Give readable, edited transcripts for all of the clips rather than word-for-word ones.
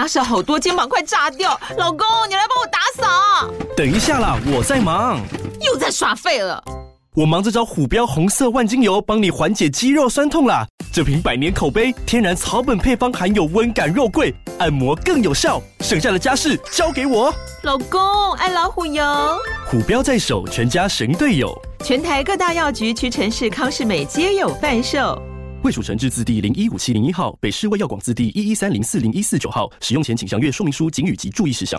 家事好多，肩膀快炸掉。老公，你来帮我打扫。 等一下啦，我在忙。 又在耍废了。 我忙着找虎标红色万金油，帮你缓解肌肉酸痛啦。这瓶100年口碑，天然草本配方，含有温感肉桂，按摩更有效。剩下的家事交给我。 老公，爱老虎油。 虎标在手，全家神队友。 全台各大药局、屈臣氏、康是美皆有贩售。 卫署成字字第015701号，北市卫药广字第113040149号。使用前请详阅说明书、警语及注意事项。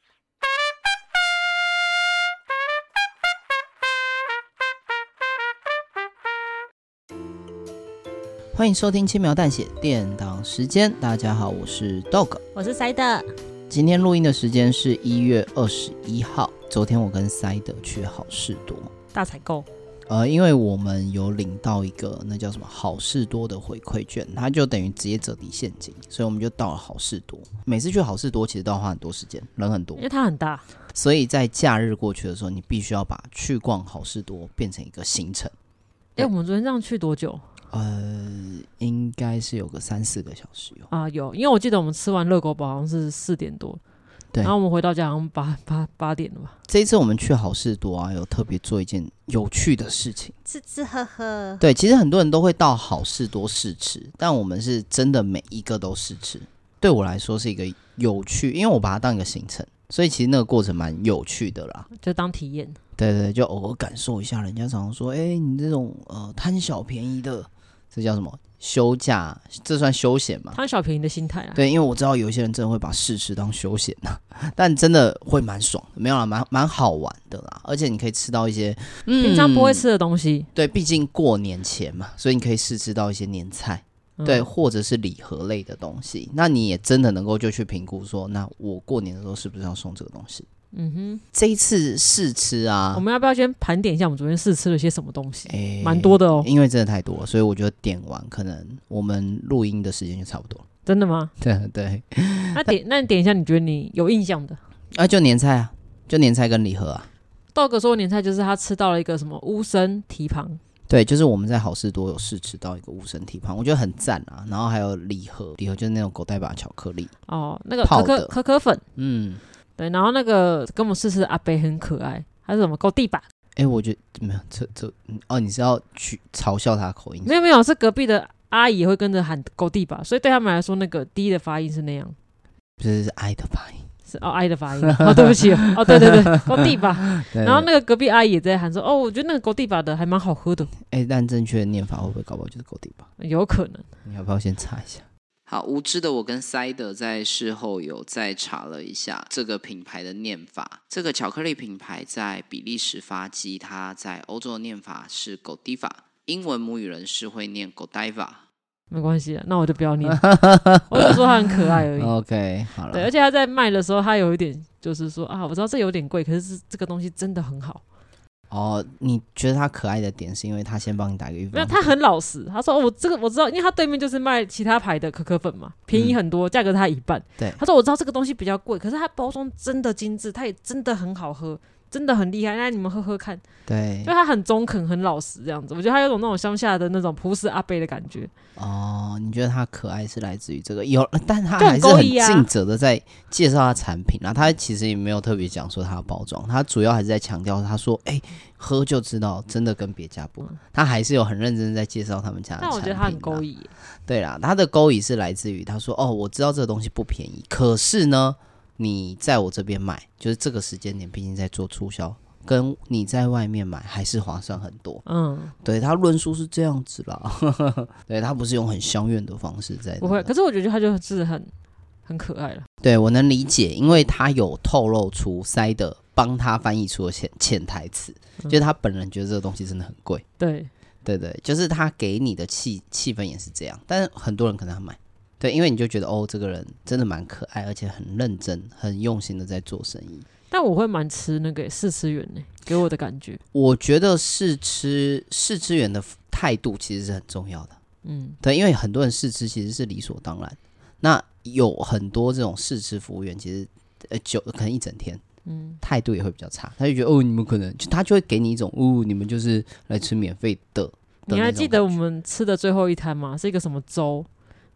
欢迎收听轻描淡写电档时间，大家好，我是 Dog， 我是塞德。 今天录音的时间是1月21号，昨天我跟塞德去好事多大采购。 因为我们有领到一个那叫什么好事多的回馈券，它就等于直接折抵现金，所以我们就到了好事多。每次去好事多其实都要花很多时间，人很多， 因为它很大， 所以在假日过去的时候，你必须要把去逛好事多变成一个行程。 我们昨天这样去多久？ 应该是有个3-4个小时有啊，有，因为我记得我们吃完热狗堡好像是4点多， 对， 然后我们回到家好像8点了吧。 这一次我们去好事多啊，有特别做一件有趣的事情， 吃吃喝喝。 对，其实很多人都会到好事多试吃，但我们是真的每一个都试吃。对我来说是一个有趣，因为我把它当一个行程，所以其实那个过程蛮有趣的啦， 就当体验。 对对，就偶尔感受一下。人家常常说，你这种贪小便宜的，这叫什么？休假，这算休闲吗？ 贪小便宜的心态啊。 对，因为我知道有一些人真的会把试吃当休闲啊，但真的会蛮爽的，没有啦，蛮好玩的啦。而且你可以吃到一些平常不会吃的东西。 对，毕竟过年前嘛，所以你可以试吃到一些年菜，对，或者是礼盒类的东西。那你也真的能够就去评估说，那我过年的时候是不是要送这个东西？这一次试吃啊， 我们要不要先盘点一下我们昨天试吃了些什么东西？蛮多的哦， 因为真的太多了，所以我觉得点完可能我们录音的时间就差不多了。 真的吗？ 对对。 那你点一下，你觉得你有印象的？ 就年菜啊，就年菜跟礼盒啊。 道哥说年菜就是他吃到了一个什么乌参蹄膀。 对，就是我们在好事多有试吃到一个乌参蹄膀，我觉得很赞啊。然后还有礼盒就是那种狗带把巧克力哦，那个可可粉，对，然后那个跟我们试吃的阿伯很可爱，还是什么狗地吧？ 我觉得没有你是要去嘲笑他的口音？ 没有，是隔壁的阿姨也会跟着喊狗地吧，所以对他们来说，那个 D 的发音是那样， 不是爱的发音， 是爱的发音。对不起对，狗地吧。然后那个隔壁阿姨也在喊说，我觉得那个狗地吧的还蛮好喝的。 但正确的念法会不会搞不好就是狗地吧？ 有可能， 你要不要先查一下？好，无知的我跟塞德在事后有再查了一下这个品牌的念法。这个巧克力品牌在比利时发迹，它在欧洲的念法是 Godiva， 英文母语人士会念 Godiva。 没关系，那我就不要念，我就说它很可爱而已。 OK， 好了。对， 而且他在卖的时候，他有一点就是说我知道这有点贵，可是这个东西真的很好。 你觉得他可爱的点是因为他先帮你打个预防？ 没有，他很老实。他说这个我知道，因为他对面就是卖其他牌的可可粉嘛，便宜很多，价格他1半。 对， 他说我知道这个东西比较贵，可是它包装真的精致，它也真的很好喝，真的很厉害。那你们喝喝看。对，就他很中肯，很老实这样子。我觉得他有种那种乡下的那种朴实阿伯的感觉。 你觉得他可爱是来自于这个但他还是很尽责的在介绍他产品啦。他其实也没有特别讲说他的包装，他主要还是在强调他说喝就知道真的跟别家不同。他还是有很认真在介绍他们家的产品。但我觉得他很勾引。对啦，他的勾引是来自于他说我知道这个东西不便宜，可是呢你在我这边买，就是这个时间点毕竟在做促销，跟你在外面买还是划算很多。对，他论述是这样子啦。对，他不是用很相怨的方式在，不会。可是我觉得他就是很可爱了。 对，我能理解，因为他有透露出塞的帮他翻译出的潜台词，就是他本人觉得这个东西真的很贵。对，就是他给你的气氛也是这样，但是很多人可能要买。对，因为你就觉得这个人真的蛮可爱，而且很认真、很用心的在做生意。 但我会蛮吃那个试吃员给我的感觉。 我觉得试吃员的态度其实是很重要的。对，因为很多人试吃其实是理所当然。那有很多这种试吃服务员，其实可能一整天，态度也会比较差。他就觉得你们可能他就会给你一种你们就是来吃免费的。 你还记得我们吃的最后一摊吗？是一个什么粥？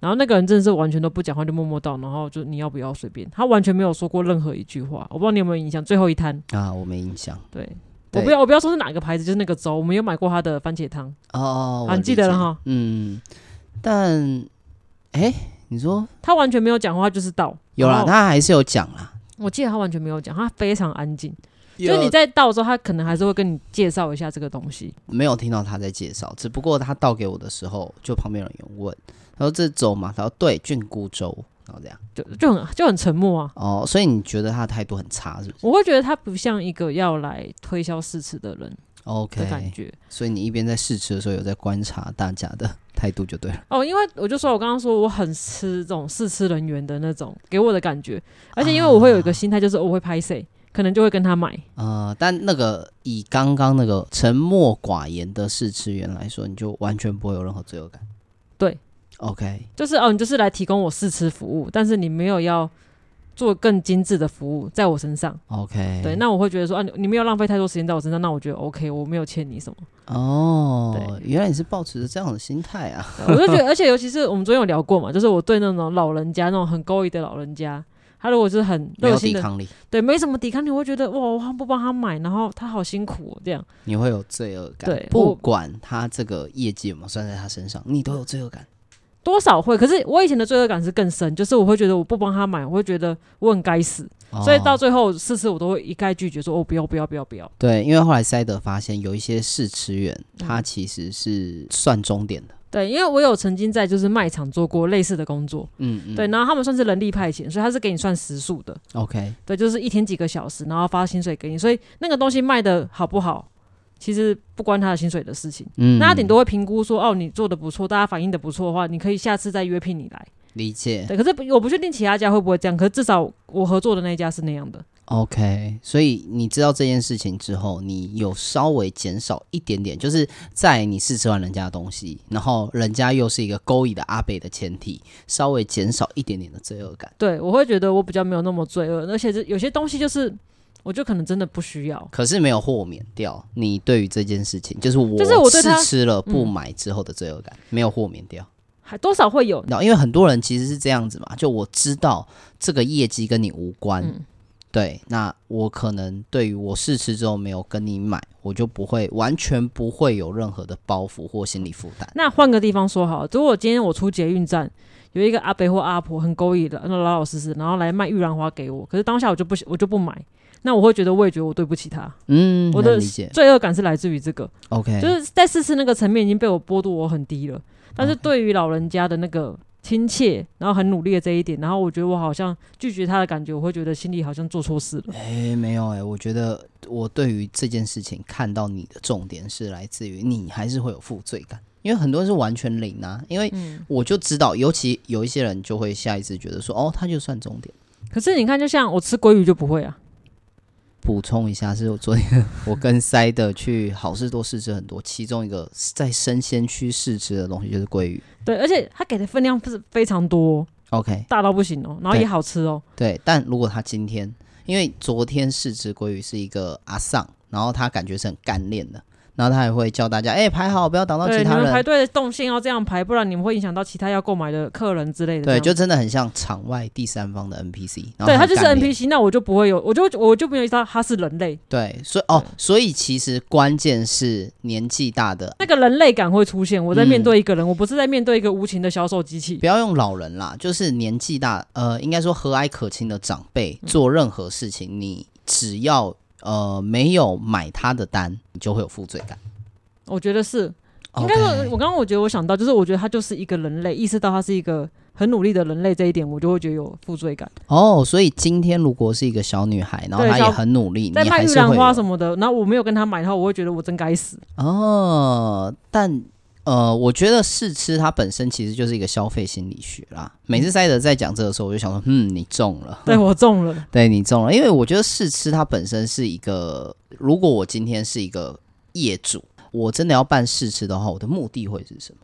然后那个人真的是完全都不讲话，就默默到，然后就你要不要随便，他完全没有说过任何一句话。我不知道你有没有印象，最后一摊啊，我没印象。 对，我不要说是哪个牌子，就是那个粥，我们有买过他的番茄汤。你记得了哈。 但你说他完全没有讲话，就是倒。 有啦，他还是有讲啦。 我记得他完全没有讲，他非常安静。就你在倒的时候，他可能还是会跟你介绍一下这个东西。 没有听到他在介绍，只不过他倒给我的时候，就旁边有人问，他说这粥嘛，他说对，菌菇粥，然后这样就很沉默啊。 所以你觉得他的态度很差是不是？ 我会觉得他不像一个要来推销试吃的人。 OK， 的感觉。 所以你一边在试吃的时候，有在观察大家的态度就对了。 因为我刚刚说我很吃这种试吃人员的那种给我的感觉，而且因为我会有一个心态，就是我会拍谁，可能就会跟他买。 但那个以刚刚那个沉默寡言的试吃员来说，你就完全不会有任何罪恶感。 对 ，OK， 就是你就是来提供我试吃服务，但是你没有要做更精致的服务在我身上。 OK， 对，那我会觉得说你没有浪费太多时间在我身上，那我觉得 OK， 我没有欠你什么。 原来你是抱持着这样的心态啊。 我就觉得，而且尤其是我们昨天有聊过嘛，就是我对那种老人家，那种很勾引的老人家，他如果是很热心的， 没有抵抗力， 对，没什么抵抗力，我会觉得哇，我不帮他买，然后他好辛苦这样， 你会有罪恶感。 对， 不管他这个业绩有没有算在他身上，你都有罪恶感。 多少会，可是我以前的罪恶感是更深，就是我会觉得我不帮他买，我会觉得我很该死，所以到最后试吃我都会一概拒绝，说不要。 对，因为后来塞德发现有一些试吃员，他其实是算钟点的。 对，因为我有曾经在就是卖场做过类似的工作，对，然后他们算是人力派遣，所以他是给你算时数的。 OK， 对，就是一天几个小时，然后发薪水给你，所以那个东西卖的好不好，其实不关他的薪水的事情。那他顶多会评估说，你做的不错，大家反应的不错的话，你可以下次再约聘你来。 理解。 对，可是我不确定其他家会不会这样，可是至少我合作的那一家是那样的。 OK， 所以你知道这件事情之后，你有稍微减少一点点，就是在你试吃完人家的东西，然后人家又是一个勾引的阿北的前提，稍微减少一点点的罪恶感。 对，我会觉得我比较没有那么罪恶，而且有些东西就是我就可能真的不需要， 可是没有豁免掉你对于这件事情，就是我试吃了不买之后的罪恶感，没有豁免掉。 还多少会有， 因为很多人其实是这样子嘛，就我知道这个业绩跟你无关，对，那我可能对于我试吃之后没有跟你买，我就完全不会有任何的包袱或心理负担。 那换个地方说好了，如果今天我出捷运站，有一个阿伯或阿婆很勾引的，老老实实，然后来卖玉兰花给我，可是当下我就不买，那我会觉得我也觉得我对不起他。我的罪恶感是来自于这个。OK， 就是在试吃那个层面已经被我剥夺我很低了，但是对于老人家的那个亲切，然后很努力的这一点，然后我觉得我好像拒绝他的感觉，我会觉得心里好像做错事了。 没有我觉得我对于这件事情看到你的重点是来自于你还是会有负罪感，因为很多人是完全零啊，因为我就知道，尤其有一些人就会下意识觉得说，他就算重点。 可是你看，就像我吃鲑鱼就不会啊。 补充一下，是我昨天我跟塞的去好事多试吃很多，其中一个在生鲜区试吃的东西就是鲑鱼。对， 而且他给的分量是非常多 ，OK， 大到不行然后也好吃对，但如果他今天，因为昨天试吃鲑鱼是一个阿桑，然后他感觉是很干练的。然后他还会叫大家排好，不要挡到其他人。 对，你们排队的动线要这样排，不然你们会影响到其他要购买的客人之类的。 对，就真的很像场外第三方的 NPC。 对，他就是 NPC， 那我就不会有，我就没有意识到他是人类。 对，所以其实关键是年纪大的那个人类感会出现。我在面对一个人，我不是在面对一个无情的销售机器。 不要用老人啦，就是年纪大，应该说和蔼可亲的长辈，做任何事情，你只要没有买他的单，你就会有负罪感。 我觉得是，应该说，我刚刚我觉得我想到，就是我觉得他就是一个人类，意识到他是一个很努力的人类这一点，我就会觉得有负罪感。 所以今天如果是一个小女孩，然后她也很努力， 在卖玉兰花什么的，然后我没有跟她买的话，我会觉得我真该死。 但我觉得试吃它本身其实就是一个消费心理学啦。每次塞德在讲这个时候，我就想说，你中了。 对，我中了。 对，你中了，因为我觉得试吃它本身是一个，如果我今天是一个业主，我真的要办试吃的话，我的目的会是什么？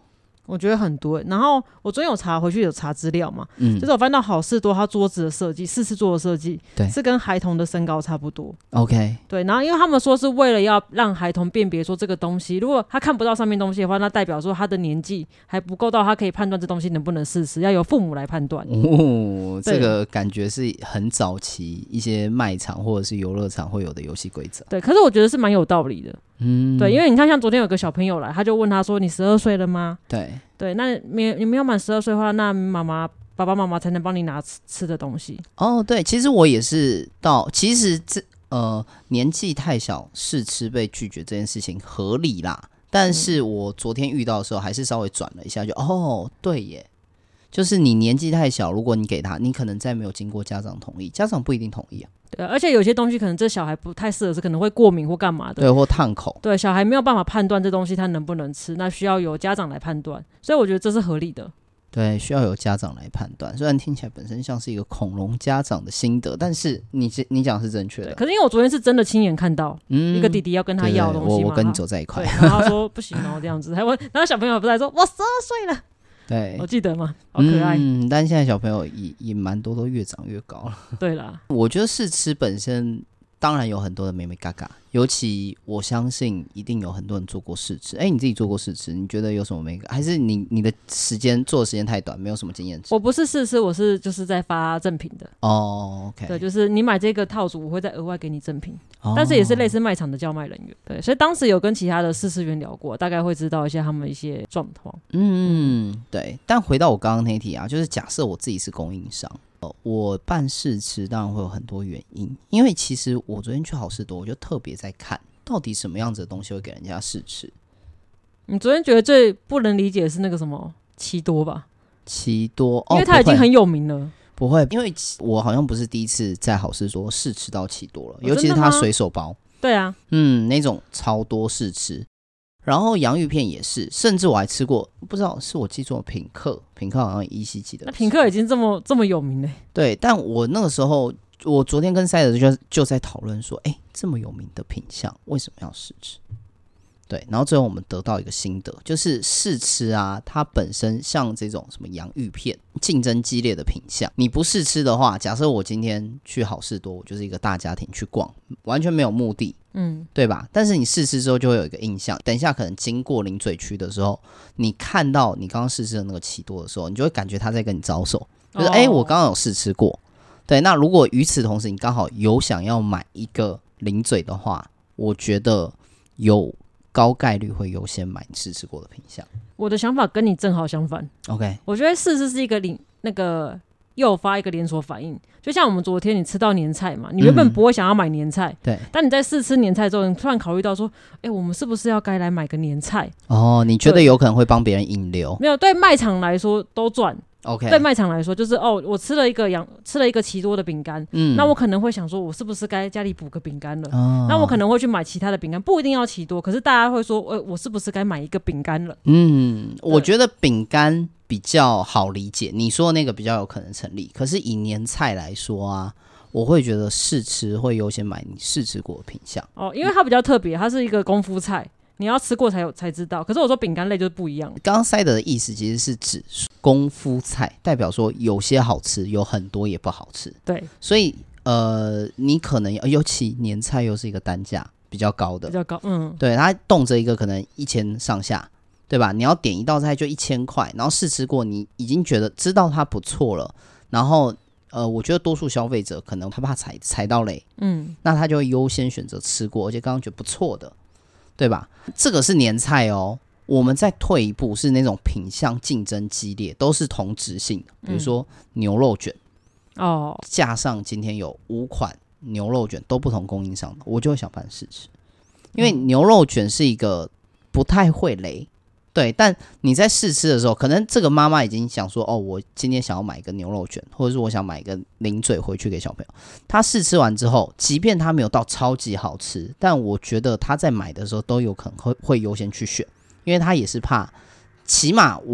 我觉得很多。然后我昨天回去有查资料嘛，就是我翻到好事多它桌子的设计，试吃桌的设计，对，是跟孩童的身高差不多。OK， 对，然后因为他们说是为了要让孩童辨别说这个东西，如果他看不到上面东西的话，那代表说他的年纪还不够到他可以判断这东西能不能试吃，要由父母来判断。 这个感觉是很早期一些卖场或者是游乐场会有的游戏规则。 对，可是我觉得是蛮有道理的。对，因为你看像昨天有个小朋友来，他就问他说你12岁了吗？对，那你没有满12岁的话，那爸爸妈妈才能帮你拿吃的东西。 对，其实我也是其实年纪太小试吃被拒绝这件事情合理啦，但是我昨天遇到的时候还是稍微转了一下，就对耶，就是你年纪太小，如果你给他，你可能在没有经过家长同意，家长不一定同意啊。 对，而且有些东西可能这小孩不太适合吃，可能会过敏或干嘛的， 对，或烫口。 对，小孩没有办法判断这东西他能不能吃，那需要由家长来判断，所以我觉得这是合理的。 对，需要有家长来判断。虽然听起来本身像是一个恐龙家长的心得，但是你讲是正确的。 可是因为我昨天是真的亲眼看到，一个弟弟要跟他要东西嘛， 我跟你走在一块， 然后他说不行这样子，然后小朋友不是还说我12岁了。对，我记得吗？好可爱。 但现在小朋友也蛮多都越长越高了。 对啦， 我觉得试吃本身当然有很多的眉眉嘎嘎，尤其我相信一定有很多人做过试吃。你自己做过试吃，你觉得有什么眉嘎？还是你的做的时间太短，没有什么经验值？ 我不是试吃，我是就是在发赠品的。OK， 对，就是你买这个套组，我会再额外给你赠品，但是也是类似卖场的叫卖人员。对，所以当时有跟其他的试吃员聊过，大概会知道一下他们一些状况。 对。但回到我刚刚那一题啊，就是假设我自己是供应商。我办试吃当然会有很多原因，因为其实我昨天去好事多，我就特别在看到底什么样子的东西会给人家试吃。 你昨天觉得最不能理解的是那个什么奇多吧？ 奇多， 因为它已经很有名了。 不会，因为我好像不是第一次在好事多试吃到奇多了，尤其是它水手包。 对啊， 那种超多试吃。然后洋芋片也是，甚至我还吃过，不知道是我记错，品客好像依稀记得。 那品客已经这么有名了。 对，但我那个时候，我昨天跟塞德就在讨论说，这么有名的品项为什么要试吃？对，然后最后我们得到一个心得，就是试吃啊，它本身像这种什么洋芋片，竞争激烈的品项，你不试吃的话，假设我今天去好事多，我就是一个大家庭去逛，完全没有目的，对吧？但是你试吃之后就会有一个印象，等一下可能经过零嘴区的时候，你看到你刚刚试吃的那个奇多的时候，你就会感觉他在跟你招手，就是我刚刚有试吃过。对，那如果与此同时你刚好有想要买一个零嘴的话，我觉得有高概率会优先买你试吃过的品项。 我的想法跟你正好相反。 OK， 我觉得试吃是一个诱发一个连锁反应，就像我们昨天你吃到年菜嘛，你原本不会想要买年菜， 对， 但你在试吃年菜之后，你突然考虑到说，我们是不是要该来买个年菜？ 你觉得有可能会帮别人引流？ 没有，对卖场来说都赚。 Okay. 对卖场来说，就是我吃了一个奇多的饼干，那我可能会想说，我是不是该家里补个饼干了？那我可能会去买其他的饼干，不一定要奇多，可是大家会说，我是不是该买一个饼干了？ 我觉得饼干比较好理解，你说的那个比较有可能成立。可是以年菜来说啊，我会觉得试吃会优先买你试吃过的品项。 因为它比较特别，它是一个功夫菜。你要吃过才知道，可是我说饼干类就是不一样。 刚刚塞德的意思其实是指功夫菜，代表说有些好吃，有很多也不好吃。 对， 所以你可能尤其年菜又是一个单价比较高的， 比较高， 对，它动辄一个可能1000上下，对吧？你要点一道菜就1000块，然后试吃过，你已经觉得知道它不错了，然后我觉得多数消费者可能他怕踩到雷，那他就会优先选择吃过，而且刚刚觉得不错的。对吧？这个是年菜哦。我们再退一步，是那种品项竞争激烈，都是同质性的，比如说牛肉卷，架上今天有5款牛肉卷，都不同供应商的，我就会想办试吃，因为牛肉卷是一个不太会雷。对，但你在试吃的时候，可能这个妈妈已经想说，我今天想要买一个牛肉卷，或者是我想买一个零嘴回去给小朋友。他试吃完之后，即便他没有到超级好吃，但我觉得他在买的时候都有可能会优先去选，因为他也是怕，起码我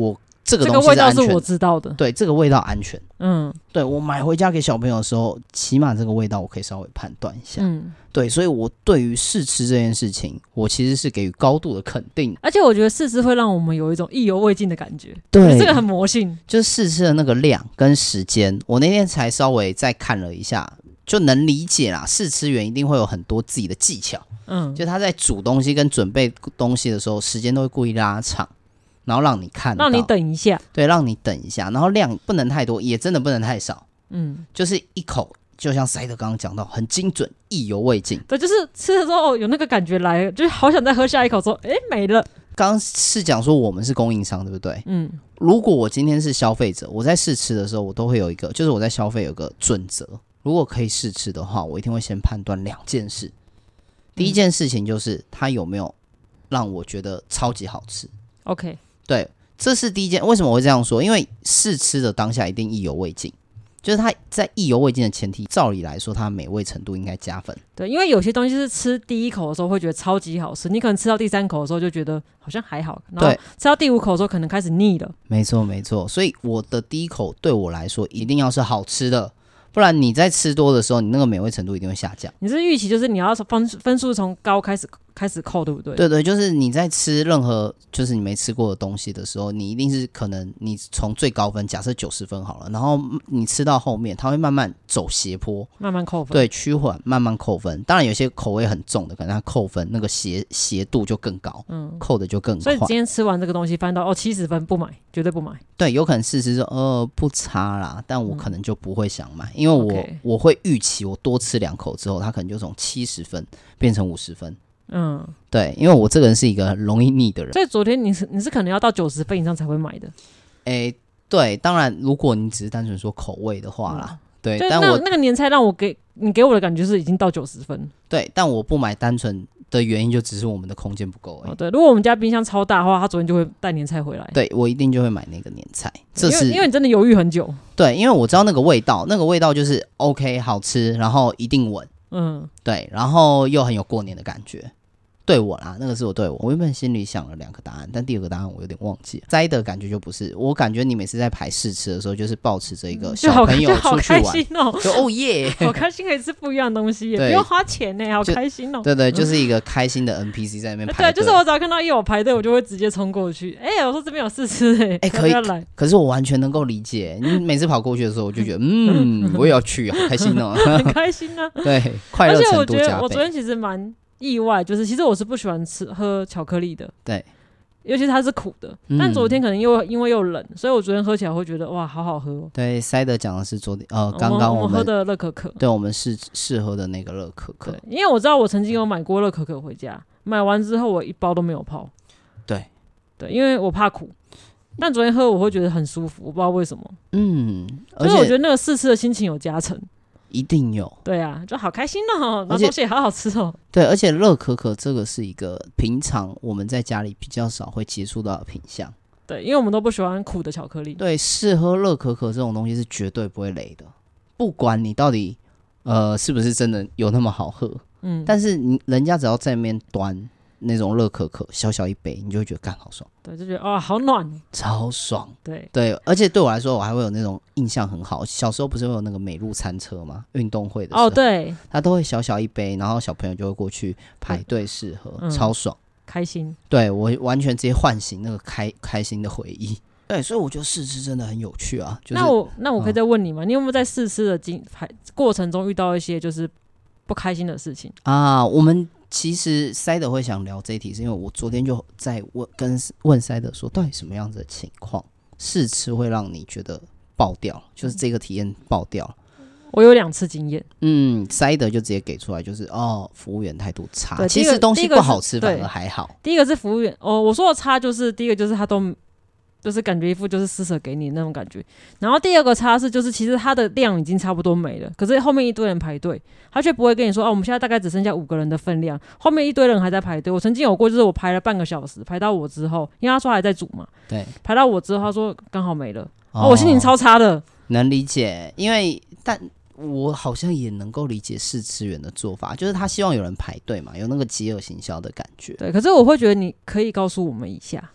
这个东西是安全的， 这个味道是我知道的， 对，这个味道安全。对，我买回家给小朋友的时候，起码这个味道我可以稍微判断一下。对，所以我对于试吃这件事情，我其实是给予高度的肯定。 而且我觉得试吃会让我们有一种意犹未尽的感觉， 对， 这个很魔性。 就是试吃的那个量跟时间，我那天才稍微再看了一下，就能理解啦。试吃员一定会有很多自己的技巧，就他在煮东西跟准备东西的时候，时间都会故意拉长。然后让你看到， 让你等一下， 对，让你等一下，然后量不能太多，也真的不能太少，就是一口，就像塞德刚刚讲到，很精准，意犹未尽。 对，就是吃的时候有那个感觉来了，就是好想再喝下一口，说，没了。 刚刚是讲说我们是供应商，对不对？如果我今天是消费者，我在试吃的时候，我都会有一个，就是我在消费有个准则，如果可以试吃的话，我一定会先判断2件事。第一件事情就是它有没有让我觉得超级好吃。 OK。 对，这是第一件。为什么我会这样说？因为试吃的当下一定意犹未尽，就是它在意犹未尽的前提，照理来说，它的美味程度应该加分。 对，因为有些东西是吃第一口的时候会觉得超级好吃，你可能吃到第3口的时候就觉得好像还好，然后吃到第5口的时候可能开始腻了。没错，没错。所以我的第一口对我来说一定要是好吃的，不然你在吃多的时候，你那个美味程度一定会下降。 你是预期就是你要分数从高开始扣，对不对？ 对对，就是你在吃任何就是你没吃过的东西的时候，你一定是可能你从最高分假设90分好了，然后你吃到后面，它会慢慢走斜坡， 慢慢扣分。 对，趋缓，慢慢扣分。当然有些口味很重的，可能它扣分那个斜度就更高，扣的就更快。 所以今天吃完这个东西，翻到70分不买，绝对不买。 对，有可能试吃说不差啦，但我可能就不会想买，因为我会预期我多吃2口之后，它可能就从70分变成50分。对，因为我这个人是一个很容易腻的人， 所以昨天你是可能要到90分以上才会买的。 对，当然如果你只是单纯说口味的话啦，对，但那个年菜让你给我的感觉是已经到90分。 对，但我不买单纯的原因就只是我们的空间不够而已。 对，如果我们家冰箱超大的话，他昨天就会带年菜回来。 对，我一定就会买那个年菜，这是因为你真的犹豫很久。 对，因为我知道那个味道就是 OK 好吃，然后一定稳。对，然后又很有过年的感觉。对我啦，那个是我原本心里想了2个答案，但第2个答案我有点忘记了。摘的感觉就不是，我感觉你每次在排试吃的时候，就是抱持着一个小朋友出去玩， 就好开心哦， 就耶， 好开心可以吃不一样的东西耶，不用花钱呢，好开心哦。 对对，就是一个开心的 NPC 在那边排队。 对，就是我只要看到有排队，我就会直接冲过去。我说这边有试吃可以要来。 可是我完全能够理解，你每次跑过去的时候，我就觉得我也要去，好开心哦， 很开心啊。 对，快乐程度加倍。 而且我觉得我昨天其实蛮意外，就是其实我是不喜欢喝巧克力的， 对， 尤其是它是苦的。但昨天可能因为又冷，所以我昨天喝起来会觉得哇，好好喝哦。 对，塞德讲的是昨天刚刚我们喝的乐可可， 对，我们试喝的那个乐可可。 因为我知道我曾经有买过乐可可回家，买完之后我1包都没有泡。 对， 因为我怕苦。但昨天喝我会觉得很舒服，我不知道为什么。 而且所以我觉得那个试吃的心情有加成。 一定有， 对啊，就好开心哦，然后东西也好好吃哦。 对，而且乐可可这个是一个平常我们在家里比较少会接触到的品项。 对，因为我们都不喜欢苦的巧克力。 对，试喝乐可可这种东西是绝对不会雷的，不管你到底是不是真的有那么好喝，但是人家只要在那边端那种乐可可小小一杯，你就会觉得干好爽。 对，就觉得好暖， 超爽。 对， 而且对我来说，我还会有那种印象很好。小时候不是会有那个美露餐车吗？运动会的时候， 对， 它都会小小一杯，然后小朋友就会过去排队试喝，超爽， 开心。对， 我完全直接唤醒那个开心的回忆。对，所以我觉得试吃真的很有趣啊。就是、 那我可以再问你吗？你有没有在试吃的过程中遇到一些就是不开心的事情啊？我们其实塞德会想聊这一题，是因为我昨天就在问塞德说，到底什么样子的情况试吃会让你觉得爆掉，就是这个体验爆掉。 我有2次经验， 塞德就直接给出来，就是服务员态度差。其实东西不好吃反而还好。 第一个是服务员，我说的差就是第一个就是他都就是感觉一副就是施舍给你那种感觉，然后第2个差是就是其实他的量已经差不多没了，可是后面一堆人排队，他却不会跟你说我们现在大概只剩下5个人的分量，后面一堆人还在排队。我曾经有过，就是我排了半个小时，排到我之后，因为他说还在煮嘛， 对， 排到我之后他说刚好没了，我心情超差的。 能理解，但我好像也能够理解试吃员的做法，就是他希望有人排队嘛，有那个饥饿行销的感觉。 对，可是我会觉得你可以告诉我们一下。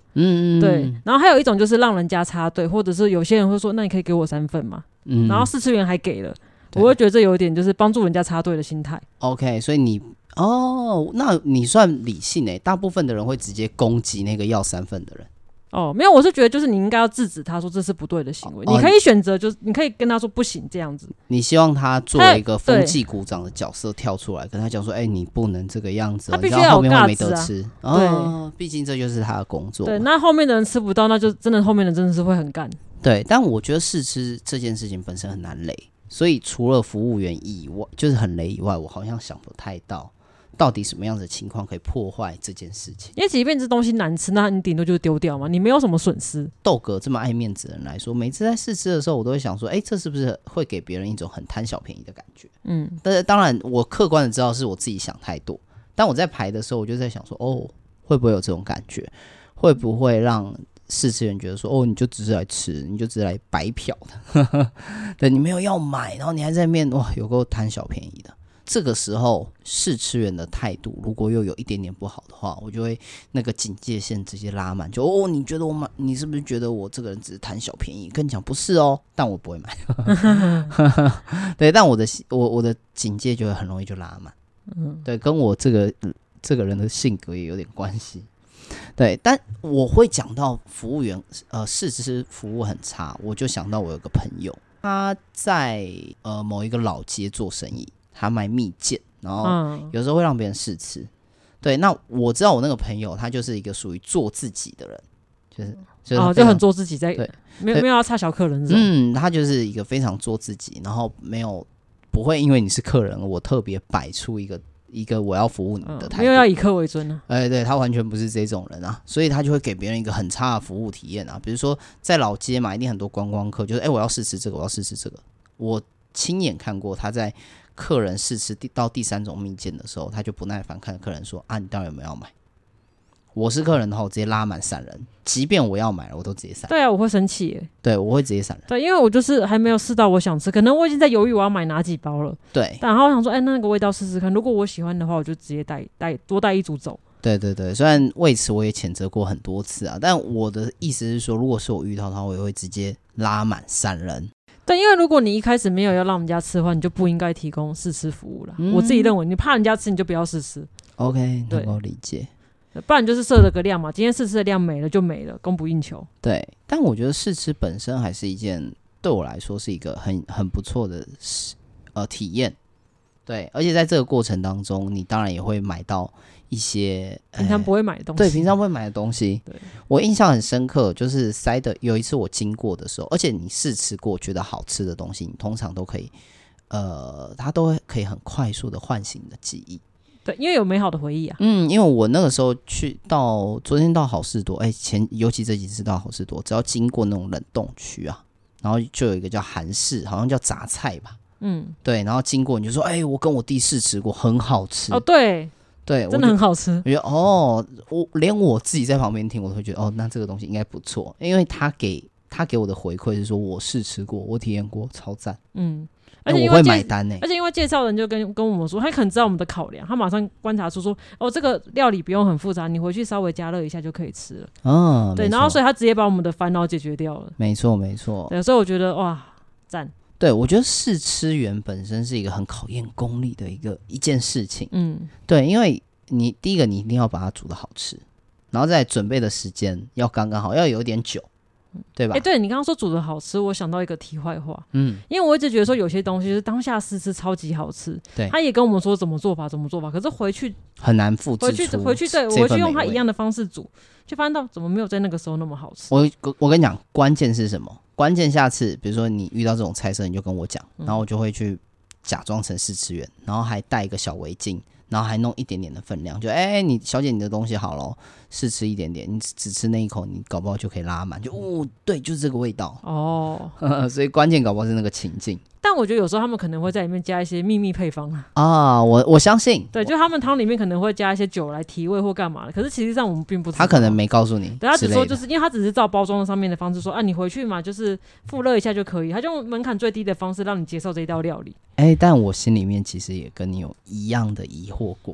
对。然后还有一种就是让人家插队，或者是有些人会说，那你可以给我3份嘛，然后试吃员还给了，我会觉得这有一点就是帮助人家插队的心态。 OK， 所以你那你算理性欸，大部分的人会直接攻击那个要3份的人。 没有，我是觉得就是你应该要制止他说这是不对的行为，你可以选择就是你可以跟他说不行这样子。 你希望他作为一个风纪股长的角色跳出来跟他讲说，你不能这个样子， 他必须要有后面会没得吃。 对， 毕竟这就是他的工作。 对，那后面的人吃不到，那就真的后面的人真的是会很干。 对，但我觉得试吃这件事情本身很难雷，所以除了服务员以外，就是很雷以外，我好像想不太到底什么样的情况可以破坏这件事情？ 因为即便这东西难吃，那你顶多就是丢掉嘛，你没有什么损失。 豆哥这么爱面子的人来说，每次在试吃的时候，我都会想说，这是不是会给别人一种很贪小便宜的感觉？但是当然，我客观的知道是我自己想太多。但我在排的时候，我就在想说，会不会有这种感觉？会不会让试吃员觉得说，你就只是来吃，你就只是来白嫖的？对，你没有要买，然后你还在面，有够贪小便宜的。这个时候试吃员的态度如果又有一点点不好的话，我就会那个警戒线直接拉满，就你觉得我买，你是不是觉得我这个人只是贪小便宜？跟你讲不是但我不会买。对，但我的警戒就会很容易就拉满。对，跟我这个人的性格也有点关系。对，但我会讲到服务员试吃服务很差，我就想到我有个朋友，他在某一个老街做生意。他卖蜜饯，然后有时候会让别人试吃。对，那我知道我那个朋友，他就是一个属于做自己的人，就很做自己在，没有要差小客人这种。 他就是一个非常做自己，然后不会因为你是客人，我特别摆出一个我要服务你的态度， 没有要以客为尊啊。 对，他完全不是这种人啊，所以他就会给别人一个很差的服务体验啊。比如说在老街嘛，一定很多观光客，就是我要试吃这个，我要试吃这个。我亲眼看过他在客人试吃到第3种蜜饯的时候，他就不耐烦看着客人说，你到底有没有要买？我是客人的话，我直接拉满闪人，即便我要买了，我都直接闪。 对啊，我会生气耶。 对，我会直接闪人。 对，因为我就是还没有试到我想吃，可能我已经在犹豫我要买哪几包了。 对， 然后我想说，那个味道试试看，如果我喜欢的话，我就直接多带一组走。 对，虽然为此我也谴责过很多次啊，但我的意思是说，如果是我遇到他，我也会直接拉满闪人。 对，因为如果你一开始没有要让人家吃的话，你就不应该提供试吃服务了。我自己认为，你怕人家吃，你就不要试吃。 OK， 能够理解。 不然就是设了个量嘛，今天试吃的量没了就没了，供不应求。 对，但我觉得试吃本身还是一件对我来说是一个很不错的体验。对，而且在这个过程当中，你当然也会买到一些平常不会买的东西。 对，平常不会买的东西。对，我印象很深刻，就是有一次我经过的时候，而且你试吃过觉得好吃的东西，你通常都可以，它都可以很快速的唤醒你的记忆。 对，因为有美好的回忆啊。 因为我那个时候昨天到好市多，尤其这几次到好市多，只要经过那种冷冻区啊，然后就有一个叫韩式，好像叫杂菜吧。对，然后经过你就说，我跟我弟试吃过，很好吃。 对，真的很好吃。 我觉得连我自己在旁边听，我都会觉得那这个东西应该不错，因为他给我的回馈是说我试吃过，我体验过，超赞。 而且我会买单而且因为介绍人就跟我们说，他可能知道我们的考量，他马上观察出说，这个料理不用很复杂，你回去稍微加热一下就可以吃了。对，然后所以他直接把我们的烦恼解决掉了。没错。对，所以我觉得哇，赞。 对，我觉得试吃员本身是一个很考验功力的一件事情。对，因为第一个你一定要把它煮得好吃，然后再准备的时间要刚刚好，要有点久。对吧？ 对，你刚刚说煮的好吃，我想到一个题外话。因为我一直觉得说有些东西就是当下试吃超级好吃， 对， 他也跟我们说怎么做法，可是回去很难复制出。 回去对我回去用他一样的方式煮，就发现到怎么没有在那个时候那么好吃。 我跟你讲，关键是什么？关键下次比如说你遇到这种菜色，你就跟我讲，然后我就会去假装成试吃员，然后还带一个小围巾，然后还弄一点点的分量，就你小姐你的东西好了，试吃一点点，你只吃那一口，你搞不好就可以拉满，就对，就是这个味道所以关键搞不好是那个情境。 但我觉得有时候他们可能会在里面加一些秘密配方我相信， 对，就他们汤里面可能会加一些酒来提味或干嘛的，可是其实上我们并不知道， 他可能没告诉你， 对，他只说就是因为他只是照包装上面的方式说，你回去嘛，就是复热一下就可以，他就用门槛最低的方式让你接受这一道料理。 但我心里面其实也跟你有一样的疑惑过。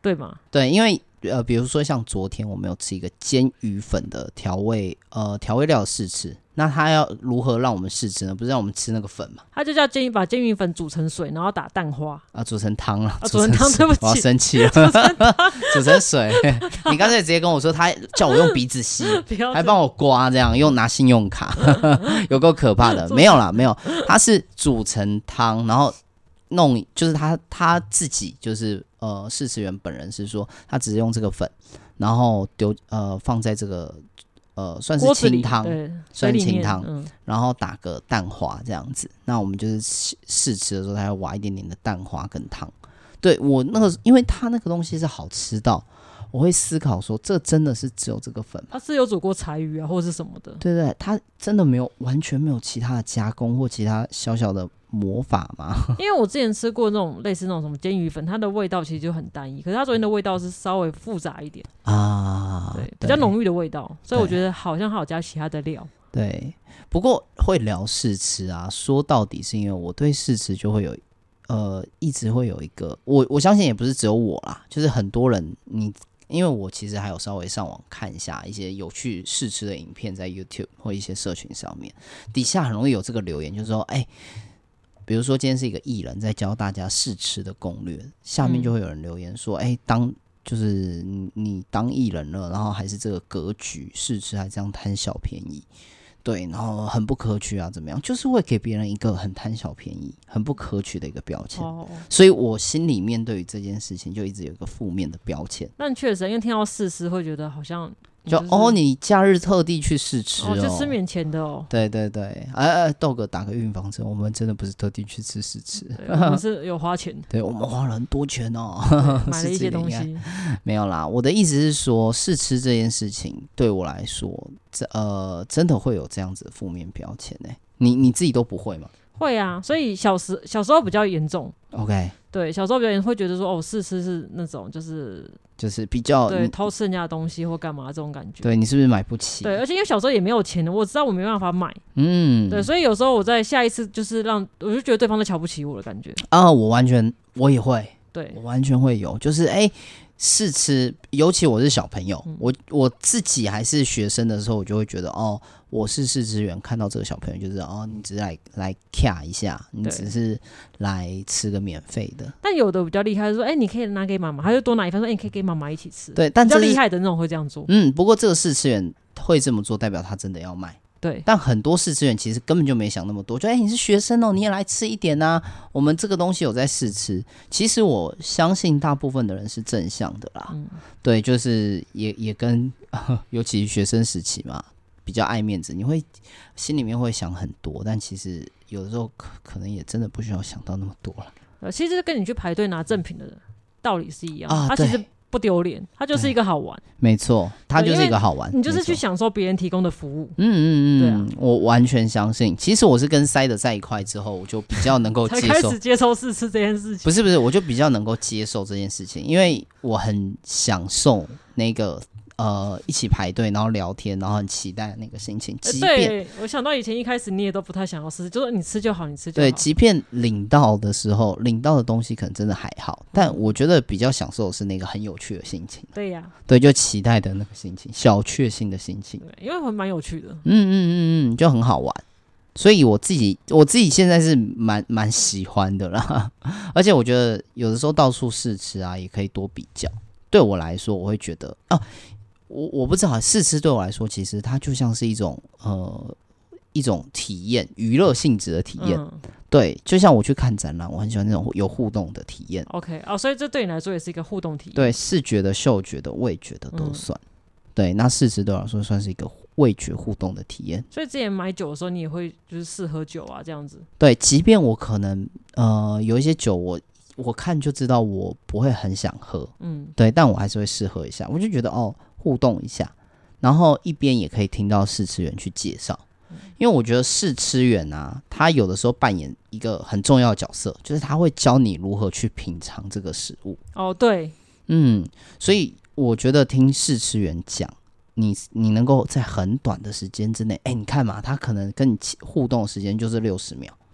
对吗？ 对，因为比如说像昨天我们有吃一个煎鱼粉的调味料试吃，那它要如何让我们试吃呢？不是让我们吃那个粉吗？ 它就叫把煎鱼粉煮成水，然后打蛋花煮成汤了， 煮成汤，对不起， 我要生气了，煮成水。你刚才直接跟我说他叫我用鼻子吸，还帮我刮，这样用拿信用卡，有够可怕的。没有啦，没有，它是煮成汤，然后弄，就是他自己就是试吃员本人是说，他只是用这个粉，然后放在这个算是清汤，算是清汤，然后打个蛋花这样子。那我们就是试吃的时候，他会挖一点点的蛋花跟汤。对，我那个，因为他那个东西是好吃到，我会思考说，这真的是只有这个粉吗？ 他是有煮过柴鱼啊，或者是什么的？ 对对，他真的完全没有其他的加工或其他小小的魔法吗？因为我之前吃过那种类似那种什么煎鱼粉，它的味道其实就很单一，可是它昨天的味道是稍微复杂一点啊，对，比较浓郁的味道，所以我觉得好像还有加其他的料。对， 不过会聊试吃啊，说到底是因为我对试吃就会有一直会有一个，我相信也不是只有我啦，就是很多人因为我其实还有稍微上网看一下一些有趣试吃的影片，在 YouTube 或一些社群上面，底下很容易有这个留言，就是说，比如说今天是一个艺人在教大家试吃的攻略，下面就会有人留言说，就是你当艺人了，然后还是这个格局试吃，还这样贪小便宜。对，然后很不可取啊，怎么样？就是会给别人一个很贪小便宜、很不可取的一个标签。所以我心里面对于这件事情就一直有一个负面的标签。 但确实，因为听到试吃会觉得好像你假日特地去试吃就吃免钱的哦。 对对对，豆哥打个预防针，我们真的不是特地去吃试吃， 我们是有花钱。 对，我们花了很多钱哦， 买了一些东西。 没有啦，我的意思是说，试吃这件事情对我来说，真的会有这样子的负面标签欸。你自己都不会吗？ 会啊，所以小时候比较严重。 OK， 对，小时候比较严重，会觉得说试吃是那种就是比较对偷吃人家的东西或干嘛这种感觉。 对，你是不是买不起？ 对，而且因为小时候也没有钱的，我知道我没办法买。对，所以有时候我在下一次就是我就觉得对方在瞧不起我的感觉啊。我也会， 对， 我完全会有，就是试吃，尤其我是小朋友，我自己还是学生的时候，我就会觉得我是试吃员，看到这个小朋友就是你只是来卡一下，你只是来吃个免费的。 但有的比较厉害，说你可以拿给妈妈，他就多拿一份，说你可以跟妈妈一起吃。 对，但比较厉害的那种会这样做。 不过这个试吃员会这么做，代表他真的要卖。 对， 但很多试吃员其实根本就没想那么多，就你是学生你也来吃一点啊，我们这个东西有在试吃。其实我相信大部分的人是正向的啦，对，就是也跟尤其学生时期嘛，比较爱面子，你会心里面会想很多，但其实有的时候可能也真的不需要想到那么多了。 其实跟你去排队拿赠品的道理是一样的，它其实不丢脸，它就是一个好玩。 没错，它就是一个好玩， 你就是去享受别人提供的服务。 对啊，我完全相信。其实我是跟塞德在一块之后，我就比较能够接受， 才开始接受试吃这件事情。 不是，我就比较能够接受这件事情，因为我很享受那个一起排队，然后聊天，然后很期待的那个心情。 对，我想到以前一开始你也都不太想要试，就说你吃就好，你吃就好。 对，即便领到的时候，领到的东西可能真的还好，但我觉得比较享受的是那个很有趣的心情。 对呀， 对，就期待的那个心情，小确幸的心情。 对，因为蛮有趣的。 就很好玩。所以我自己现在是蛮喜欢的啦，而且我觉得有的时候到处试吃啊，也可以多比较。对我来说，我会觉得我不知道试吃对我来说，其实它就像是一种体验，娱乐性质的体验。对，就像我去看展览，我很喜欢那种有互动的体验。 OK， 所以这对你来说也是一个互动体验。 对，视觉的、嗅觉的、味觉的都算。对，那试吃对我来说算是一个味觉互动的体验。 所以之前买酒的时候，你也会就是试喝酒啊，这样子。 对，即便我可能有一些酒我看就知道我不会很想喝，对，但我还是会试喝一下。我就觉得互动一下，然后一边也可以听到试吃员去介绍，因为我觉得试吃员啊，他有的时候扮演一个很重要的角色，就是他会教你如何去品尝这个食物。 对， 所以我觉得听试吃员讲，你能够在很短的时间之内，你看嘛，他可能跟你互动的时间就是60秒。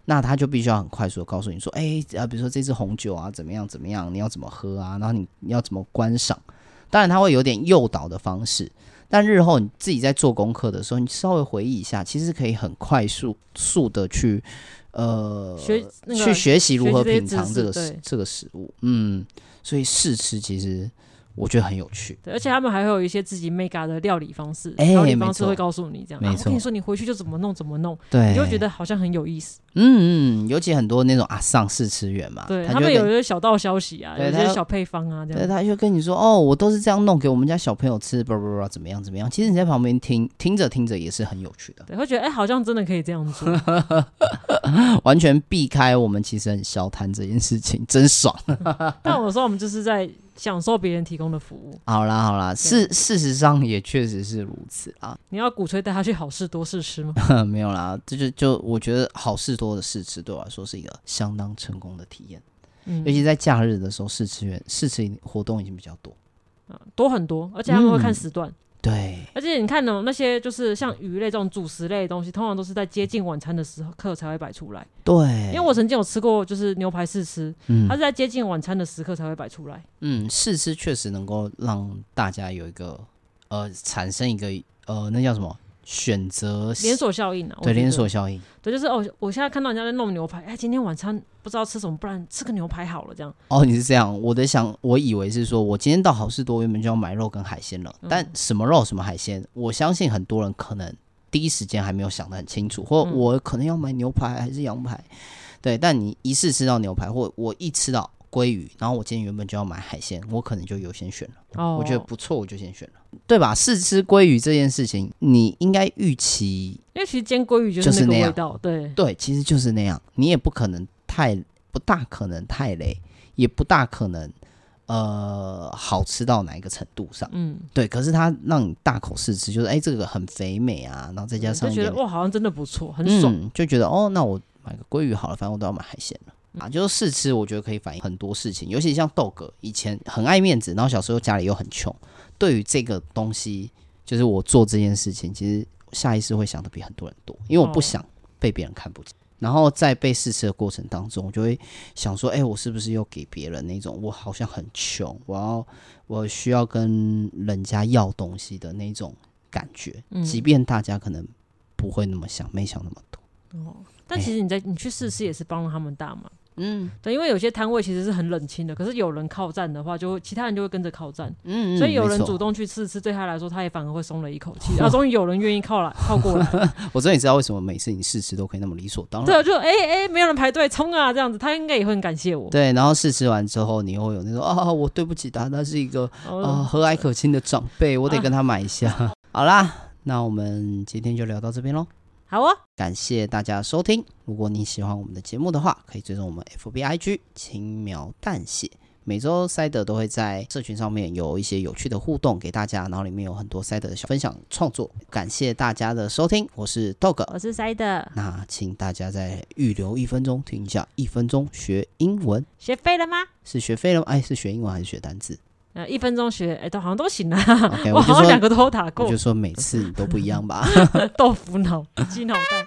那他就必须要很快速的告诉你说，比如说这支红酒啊怎么样怎么样，你要怎么喝啊，然后你要怎么观赏。当然他会有点诱导的方式，但日后你自己在做功课的时候，你稍微回忆一下，其实可以很快速的去去学习如何品尝这个食物。所以试吃其实我觉得很有趣， 对，而且他们还会有一些自己 mega 的料理方式，调理方式会告诉你这样。我跟你说，你回去就怎么弄，对，你就会觉得好像很有意思。 尤其很多那种上试吃员嘛， 对，他们有一些小道消息啊，有一些小配方啊，这样。 对，他就跟你说，我都是这样弄给我们家小朋友吃，怎么样怎么样。其实你在旁边听着也是很有趣的， 对，会觉得好像真的可以这样做， 完全避开我们其实很消摊这件事情，真爽。 但有时候我们就是在享受别人提供的服务。 好啦，事实上也确实是如此啊。 你要鼓吹带他去好事多试吃吗？ 没有啦，就我觉得好事多的试吃对我来说是一个相当成功的体验。尤其在假日的时候，试吃活动已经比较多， 多很多，而且他们会看时段。 对， 而且你看呢，那些就是像鱼类这种主食类的东西，通常都是在接近晚餐的时刻才会摆出来。 对， 因为我曾经有吃过，就是牛排试吃，它是在接近晚餐的时刻才会摆出来。 试吃确实能够让大家有一个产生一个那叫什么选择连锁效应啊？ 对，连锁效应。 对，就是我现在看到人家在弄牛排，今天晚餐不知道吃什么，不然吃个牛排好了这样。 你是这样，我以为是说我今天到好事多原本就要买肉跟海鲜了，但什么肉什么海鲜，我相信很多人可能第一时间还没有想得很清楚，或我可能要买牛排还是羊排。对，但你一试吃到牛排，或我一吃到鲑鱼，然后我今天原本就要买海鲜，我可能就优先选了。我觉得不错，我就先选了，对吧？试吃鲑鱼这件事情，你应该预期， 因为其实煎鲑鱼就是那个味道， 对，其实就是那样，你也不大可能太累，也不大可能好吃到哪一个程度上，对。可是它让你大口试吃，就是这个很肥美啊，然后再加上就觉得哇，好像真的不错，很爽， 就觉得那我买个鲑鱼好了，反正我都要买海鲜了。就是试吃，我觉得可以反映很多事情，尤其像豆哥以前很爱面子，然后小时候家里又很穷，对于这个东西，就是我做这件事情，其实下意识会想的比很多人多，因为我不想被别人看不起。然后在被试吃的过程当中，我就会想说，我是不是又给别人那种我好像很穷，我需要跟人家要东西的那种感觉，即便大家可能不会那么想，没想那么多。 但其实你去试吃也是帮了他们大忙。对，因为有些摊位其实是很冷清的，可是有人靠站的话，其他人就会跟着靠站。所以有人主动去试吃，对他来说，他也反而会松了一口气。终于有人愿意靠过来。 我终于知道为什么每次你试吃都可以那么理所当然。 对，就没有人排队冲啊，这样子，他应该也会很感谢我。 对，然后试吃完之后，你会有那种我对不起他是一个和蔼可亲的长辈，我得跟他买一下。好啦，那我们今天就聊到这边咯。 好啊， 感谢大家收听。如果你喜欢我们的节目的话，可以追踪我们 FB IG 轻描淡写。每周塞德都会在社群上面有一些有趣的互动给大家，然后里面有很多塞德的小分享创作。感谢大家的收听，我是 Dog， 我是塞德。 那请大家再预留1分钟听一下1分钟学英文。 学废了吗？ 是学废了吗？是学英文还是学单字 ？1分钟学，都好像都行啊。 Okay, 我好像2个都打过。 我就说每次你都不一样吧。 豆腐脑，鸡脑袋。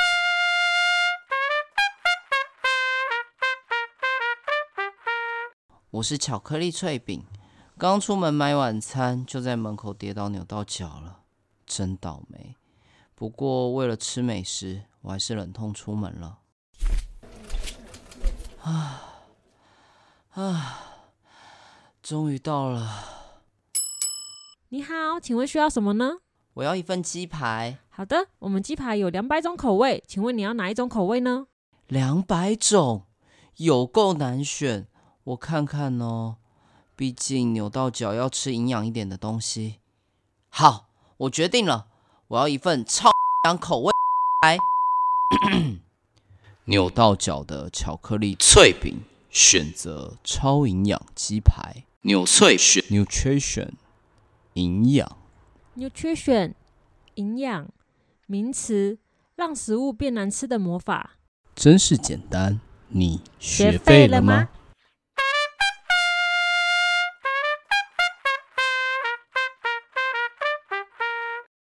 我是巧克力脆饼，刚出门买晚餐，就在门口跌倒扭到脚了，真倒霉。不过为了吃美食，我还是忍痛出门了。终于到了。 你好，请问需要什么呢？ 我要1份鸡排。 好的，我们鸡排有200种口味，请问你要哪一种口味呢 ？200种，有够难选。我看看哦，毕竟扭到脚要吃营养一点的东西。好，我决定了，我要1份超营养口味排。扭到脚的巧克力脆饼，选择超营养鸡排。扭脆选 nutrition 营养 nutrition 营养名词，让食物变难吃的魔法。 真是简单，你学废了吗？